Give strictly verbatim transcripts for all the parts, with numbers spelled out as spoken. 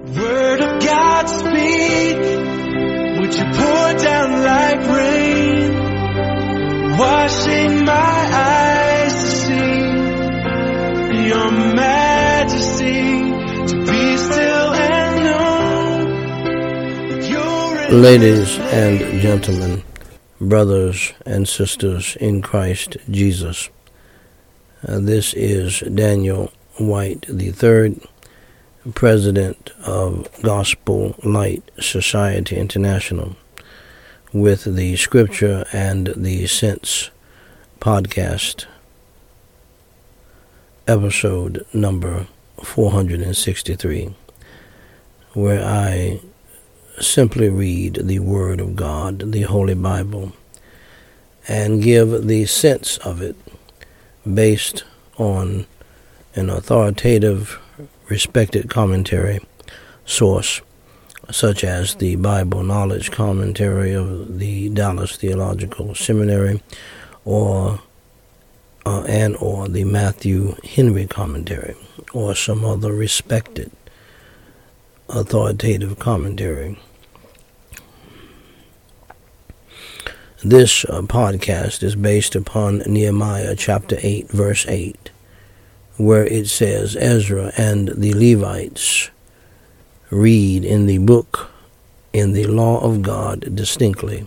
Word of God speak, would you pour down like rain, washing my eyes to see your majesty, to be still and know you're in. Ladies and gentlemen, brothers and sisters in Christ Jesus, uh, this is Daniel White the third, President of Gospel Light Society International, with the Scripture and the Sense podcast, episode number four hundred sixty-three, where I simply read the Word of God, the Holy Bible, and give the sense of it based on an authoritative, respected commentary source, such as the Bible Knowledge Commentary of the Dallas Theological Seminary, or uh, and or the Matthew Henry Commentary, or some other respected authoritative commentary. This uh, podcast is based upon Nehemiah chapter eight, verse eight, where it says, Ezra and the Levites read in the book, in the law of God distinctly,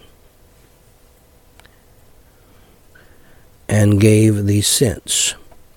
and gave the sense,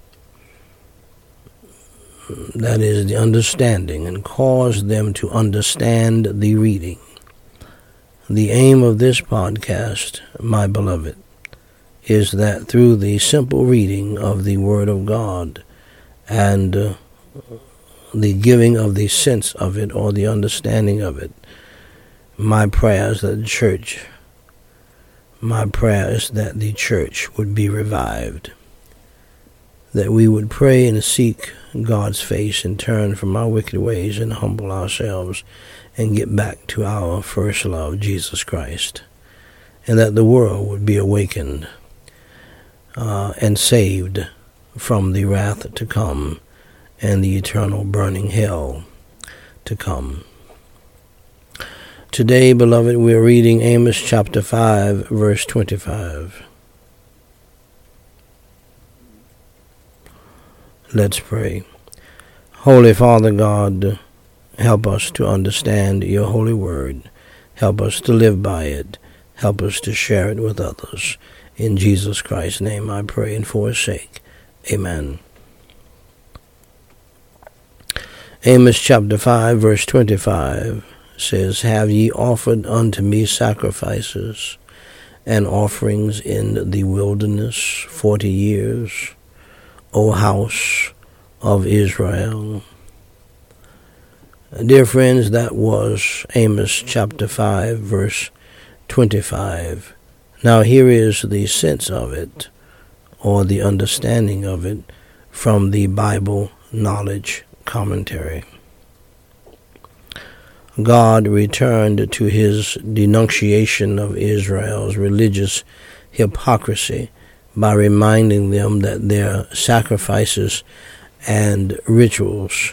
that is the understanding, and caused them to understand the reading. The aim of this podcast, my beloved, is that through the simple reading of the Word of God and uh, the giving of the sense of it, or the understanding of it, my prayer is that the church, my prayer is that the church would be revived, that we would pray and seek God's face and turn from our wicked ways and humble ourselves and get back to our first love, Jesus Christ, and that the world would be awakened uh, and saved from the wrath to come and the eternal burning hell to come. Today, beloved, we're reading Amos chapter five, verse twenty-five. Let's pray. Holy Father God, help us to understand your holy word. Help us to live by it. Help us to share it with others. In Jesus Christ's name I pray, and for his sake. Amen. Amos chapter five, verse twenty-five says, Have ye offered unto me sacrifices and offerings in the wilderness forty years, O house of Israel? Dear friends, that was Amos chapter five, verse twenty-five. Now here is the sense of it, or the understanding of it, from the Bible Knowledge Commentary. God returned to his denunciation of Israel's religious hypocrisy by reminding them that their sacrifices and rituals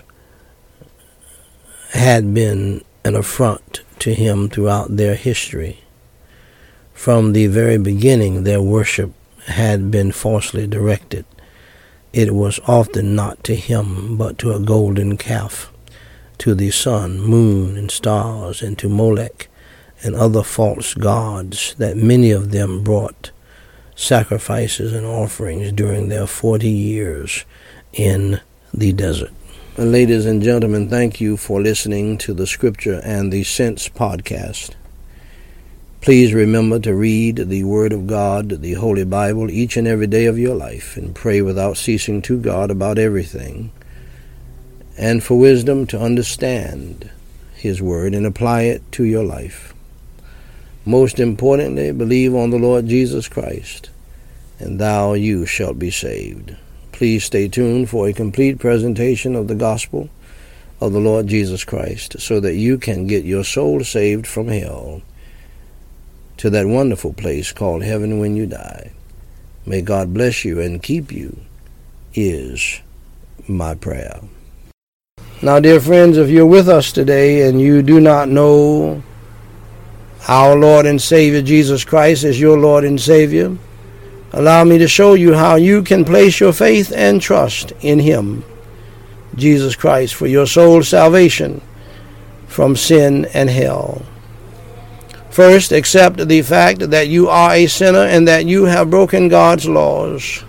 had been an affront to him throughout their history. From the very beginning, their worship had been falsely directed. It was often not to him, but to a golden calf, to the sun, moon, and stars, and to Molech and other false gods, that many of them brought sacrifices and offerings during their forty years in the desert. Ladies and gentlemen, thank you for listening to the Scripture and the Sense podcast. Please remember to read the Word of God, the Holy Bible, each and every day of your life, and pray without ceasing to God about everything, and for wisdom to understand his Word and apply it to your life. Most importantly, believe on the Lord Jesus Christ, and thou you shalt be saved. Please stay tuned for a complete presentation of the gospel of the Lord Jesus Christ, so that you can get your soul saved from hell to that wonderful place called heaven when you die. May God bless you and keep you, is my prayer. Now, dear friends, if you're with us today and you do not know our Lord and Savior Jesus Christ as your Lord and Savior, allow me to show you how you can place your faith and trust in Him, Jesus Christ, for your soul's salvation from sin and hell. First, accept the fact that you are a sinner and that you have broken God's laws.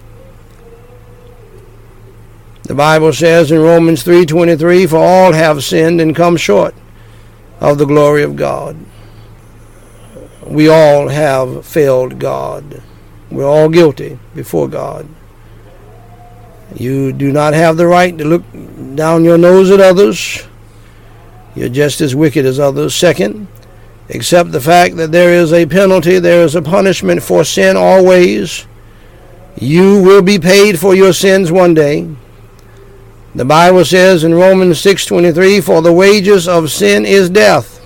The Bible says in Romans three twenty-three, for all have sinned and come short of the glory of God. We all have failed God. We're all guilty before God. You do not have the right to look down your nose at others. You're just as wicked as others. Second, accept the fact that there is a penalty, there is a punishment for sin always. You will be paid for your sins one day. The Bible says in Romans six twenty-three, for the wages of sin is death.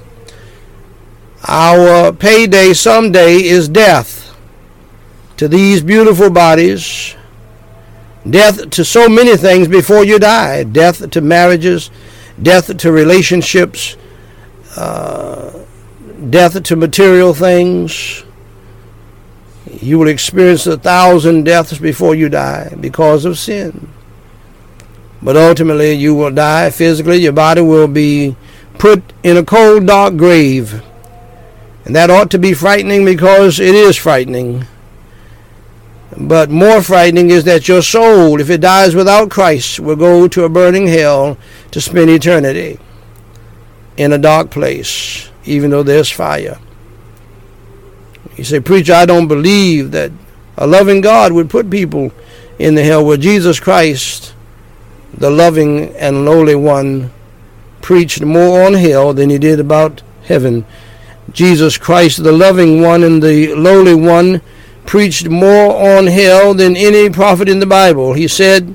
Our payday someday is death to these beautiful bodies, death to so many things before you die, death to marriages, death to relationships, uh, death to material things. You will experience a thousand deaths before you die because of sin. But ultimately you will die physically. Your body will be put in a cold, dark grave. And that ought to be frightening because it is frightening. But more frightening is that your soul, if it dies without Christ, will go to a burning hell to spend eternity in a dark place, even though there's fire. You say, preacher, I don't believe that a loving God would put people in the hell. Where Jesus Christ, the loving and lowly one, preached more on hell than he did about heaven. Jesus Christ, the loving one and the lowly one, preached more on hell than any prophet in the Bible. He said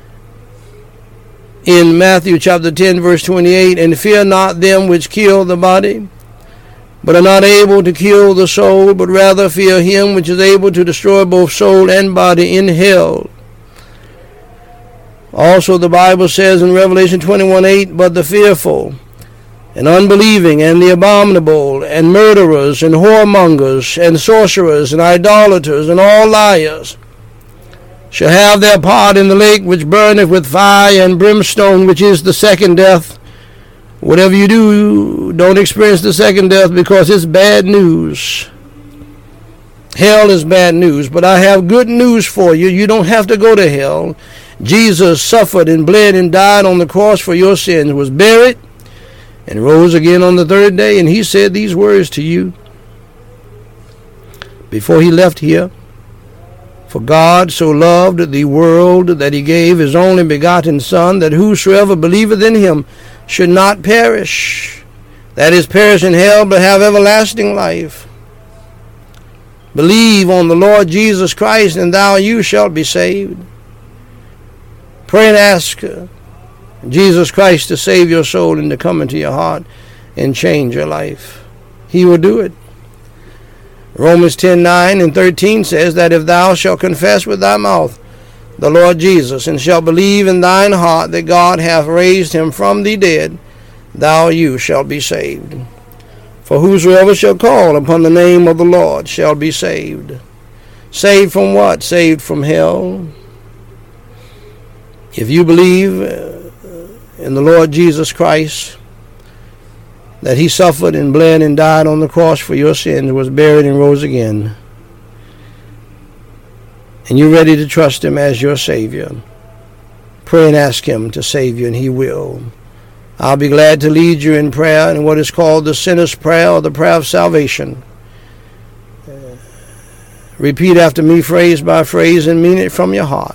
in Matthew chapter ten, verse twenty-eight, and fear not them which kill the body, but are not able to kill the soul, but rather fear him which is able to destroy both soul and body in hell. Also the Bible says in Revelation twenty-one eight, but the fearful and unbelieving, and the abominable, and murderers, and whoremongers, and sorcerers, and idolaters, and all liars, shall have their part in the lake which burneth with fire and brimstone, which is the second death. Whatever you do, don't experience the second death, because it's bad news. Hell is bad news, but I have good news for you. You don't have to go to hell. Jesus suffered and bled and died on the cross for your sins, was buried, and rose again on the third day, and he said these words to you before he left here. For God so loved the world that he gave his only begotten Son, that whosoever believeth in him should not perish, that is, perish in hell, but have everlasting life. Believe on the Lord Jesus Christ, and thou you shalt be saved. Pray and ask Jesus Christ to save your soul and to come into your heart and change your life. He will do it. Romans ten nine and thirteen says that if thou shalt confess with thy mouth the Lord Jesus, and shalt believe in thine heart that God hath raised him from the dead, thou you shalt be saved. For whosoever shall call upon the name of the Lord shall be saved. Saved from what? Saved from hell. If you believe in the Lord Jesus Christ, that he suffered and bled and died on the cross for your sins, was buried and rose again, and you're ready to trust him as your Savior, pray and ask him to save you, and he will. I'll be glad to lead you in prayer in what is called the sinner's prayer, or the prayer of salvation. Repeat after me, phrase by phrase, and mean it from your heart.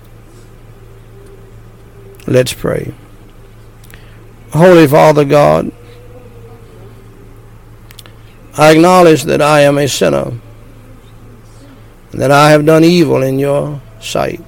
Let's pray. Holy Father God, I acknowledge that I am a sinner, and that I have done evil in your sight.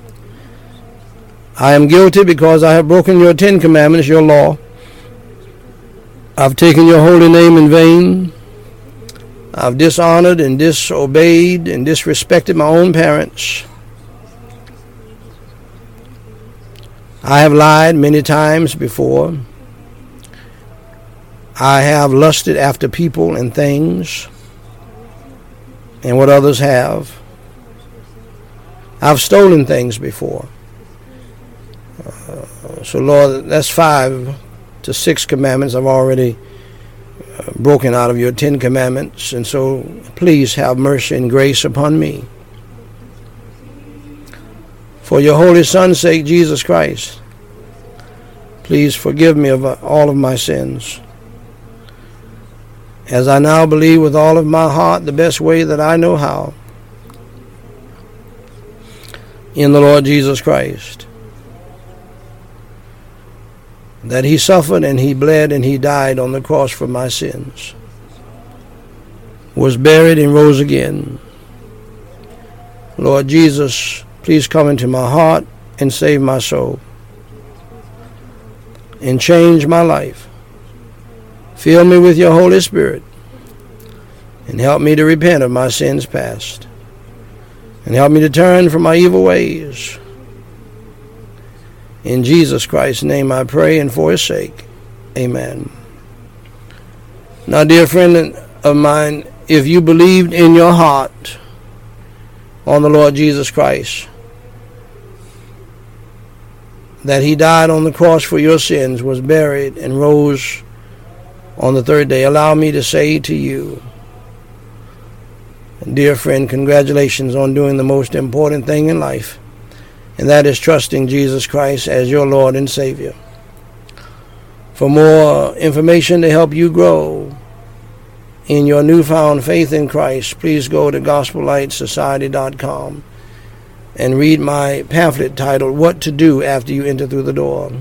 I am guilty because I have broken your Ten Commandments, your law. I've taken your holy name in vain. I've dishonored and disobeyed and disrespected my own parents. I have lied many times before. I have lusted after people and things and what others have. I've stolen things before. Uh, so, Lord, that's five to six commandments I've already uh, broken out of your Ten Commandments. And so, please have mercy and grace upon me. For your holy Son's sake, Jesus Christ, please forgive me of all of my sins. As I now believe with all of my heart, the best way that I know how, in the Lord Jesus Christ, that he suffered and he bled and he died on the cross for my sins, was buried and rose again. Lord Jesus, please come into my heart and save my soul and change my life. Fill me with your Holy Spirit and help me to repent of my sins past and help me to turn from my evil ways. In Jesus Christ's name I pray, and for his sake, amen. Now, dear friend of mine, if you believed in your heart on the Lord Jesus Christ, that he died on the cross for your sins, was buried, and rose on the third day, allow me to say to you, dear friend, congratulations on doing the most important thing in life, and that is trusting Jesus Christ as your Lord and Savior. For more information to help you grow in your newfound faith in Christ, please go to gospel light society dot com and read my pamphlet titled, What to Do After You Enter Through the Door.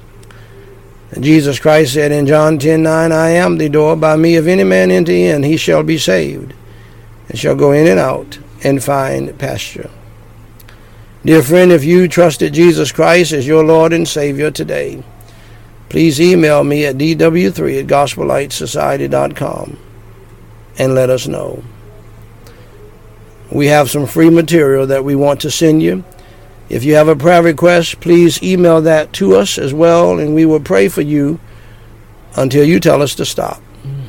Jesus Christ said in John ten nine, I am the door. By me, if any man enter in, he shall be saved, and shall go in and out and find pasture. Dear friend, if you trusted Jesus Christ as your Lord and Savior today, please email me at d w three at gospel light society dot com and let us know. We have some free material that we want to send you. If you have a prayer request, please email that to us as well, and we will pray for you until you tell us to stop.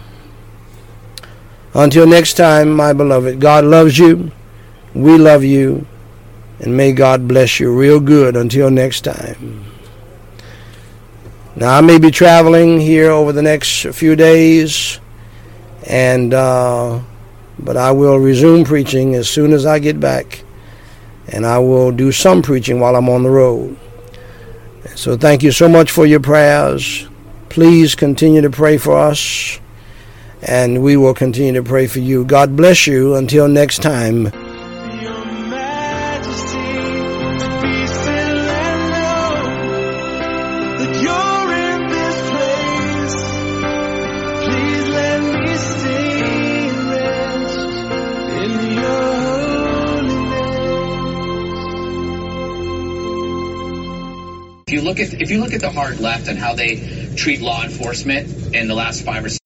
Until next time, my beloved, God loves you, we love you, and may God bless you real good until next time. Now, I may be traveling here over the next few days, and uh, but I will resume preaching as soon as I get back. And I will do some preaching while I'm on the road. So thank you so much for your prayers. Please continue to pray for us, and we will continue to pray for you. God bless you until next time. Your Majesty, be still and know that you're in this place. Please let me stay and rest in your If you look at if you look at the hard left and how they treat law enforcement in the last five or six